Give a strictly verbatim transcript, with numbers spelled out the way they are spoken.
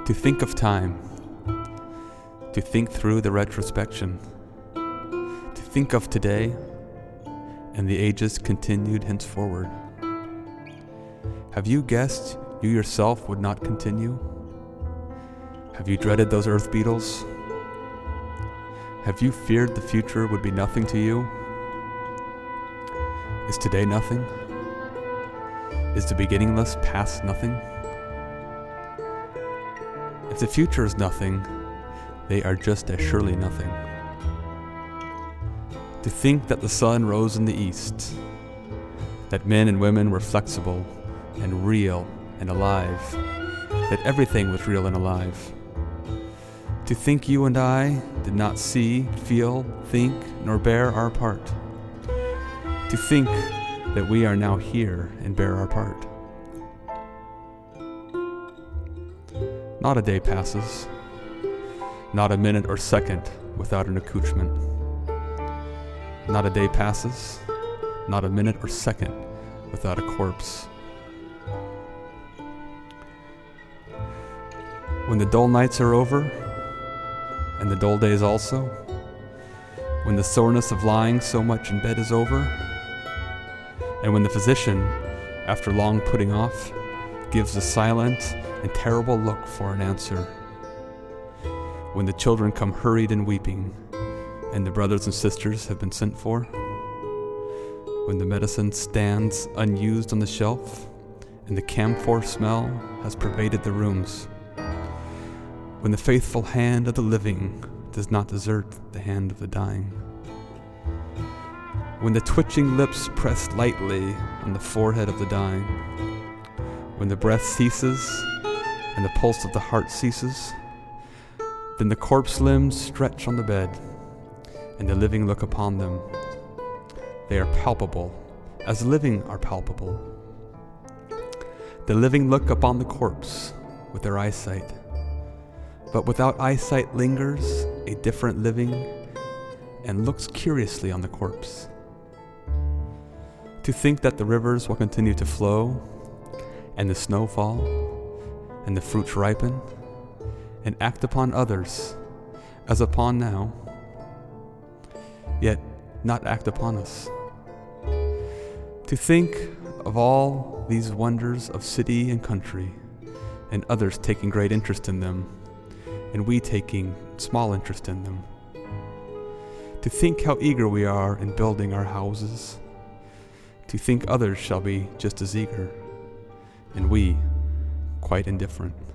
To think of time, to think through the retrospection, to think of today and the ages continued henceforward. Have you guessed you yourself would not continue? Have you dreaded those earth beetles? Have you feared the future would be nothing to you? Is today nothing? Is the beginningless past nothing? If the future is nothing, they are just as surely nothing. To think that the sun rose in the east, that men and women were flexible and real and alive, that everything was real and alive. To think you and I did not see, feel, think, nor bear our part. To think that we are now here and bear our part. Not a day passes, not a minute or second without an accoutrement. Not a day passes, not a minute or second without a corpse. When the dull nights are over, and the dull days also, when the soreness of lying so much in bed is over, and when the physician, after long putting off, gives a silent and terrible look for an answer, when the children come hurried and weeping, and the brothers and sisters have been sent for, when the medicine stands unused on the shelf, and the camphor smell has pervaded the rooms, when the faithful hand of the living does not desert the hand of the dying, when the twitching lips press lightly on the forehead of the dying, when the breath ceases and the pulse of the heart ceases, then the corpse limbs stretch on the bed, and the living look upon them. They are palpable, as the living are palpable. The living look upon the corpse with their eyesight, but without eyesight lingers a different living and looks curiously on the corpse. To think that the rivers will continue to flow, and the snow fall, and the fruits ripen, and act upon others as upon now, yet not act upon us. To think of all these wonders of city and country, and others taking great interest in them, and we taking small interest in them. To think how eager we are in building our houses. To think others shall be just as eager, and we quite indifferent.